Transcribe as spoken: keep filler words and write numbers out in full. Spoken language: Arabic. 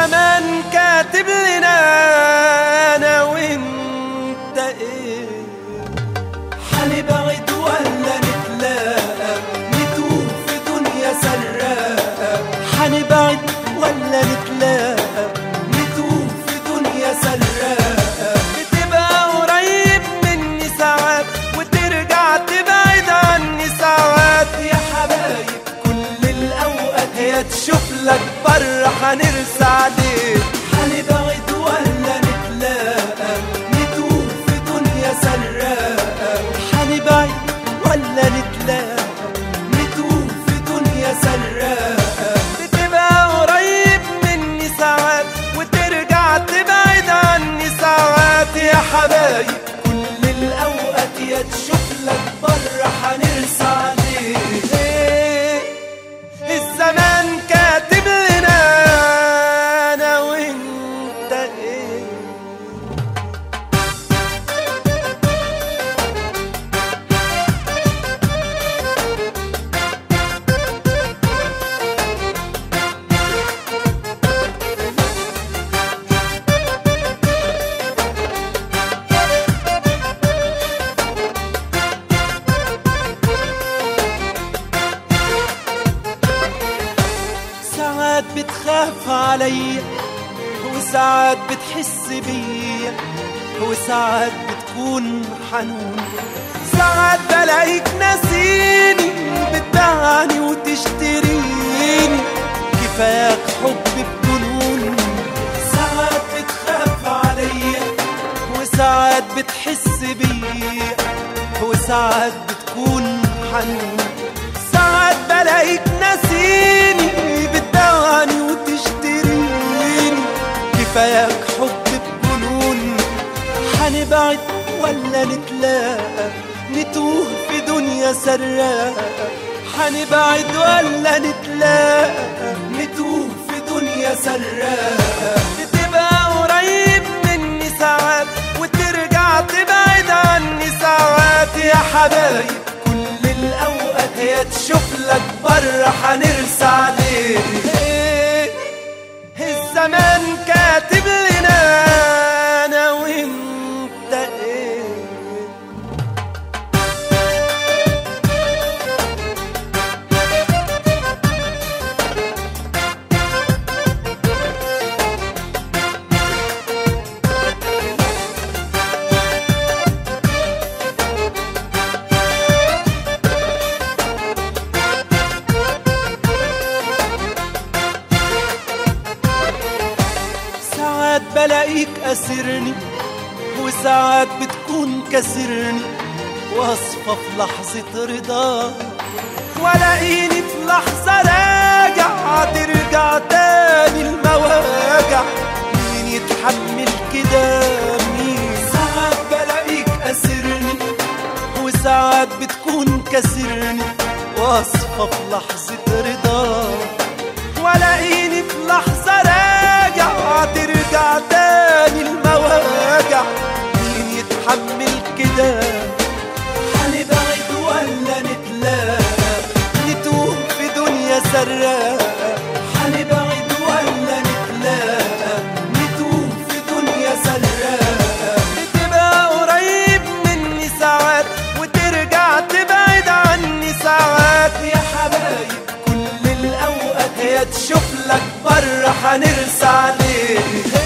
الزمان كاتب لنا انا وانت ايه، حنبعد ولا نتلاقى نتوه في دنيا سراقة، حنبعد ولا نتلاقى نتوه في دنيا سراقة. بتبقى قريب مني ساعات وترجع تبعد عني ساعات، يا حبايب كل الأوقات يا تشوف لك بره حنرسى عليك. حنبعد ولا نتلاقى نتوه في دنيا سراقة، حنبعد ولا نتلاقى نتوه في دنيا سراقة. بتبقى قريب مني ساعات وترجع تبعد عني ساعات، يا حبايب كل الأوقات يا تشوف لك بره حنرسى عليك. إيه الزمان كاتب لنا انا وانت ايه. ساعات بتخاف عليا وساعات بتحس بيا وساعات بتكون حنون، ساعات بلاقيك ناسيني بتبيعني وتشتريني، كفاياك حب بجنون. ساعات بتخاف عليا وساعات بتحس بيا وساعات بتكون حنون، ساعات بلاقيك ناسيني بتبيعني وتشتريني، كفاياك حب بجنون. حنبعد ولا نتلاقى نتوه في دنيا سراقة، حنبعد ولا نتلاقى نتوه في دنيا سراقة. بتبقى قريب مني ساعات وترجع تبعد عني ساعات، يا حبايب كل الأوقات يا تشوف لك بره حنرسى عليك. إيه الزمان كاتب لنا انا وانت ايه. ساعات بلاقيك أسرني وساعات بتكون كسرني، واصفى في لحظة رضا ولاقيني في لحظة راجع ترجع تاني المواجع. مين يتحمل كده مين؟ ساعات بلاقيك أسرني وساعات بتكون كسرني، واصفى في لحظة رضا ولاقيني في لحظة راجع ترجع تاني المواجع. مين يتحمل كده؟ حنبعد ولا نتلاقى نتوه في دنيا سراقة، حنبعد ولا نتلاقى نتوه في دنيا سراقة. بتبقى قريب مني ساعات وترجع تبعد عني ساعات، يا حبايب كل الأوقات يا تشوف لك بره حنرسى عليك.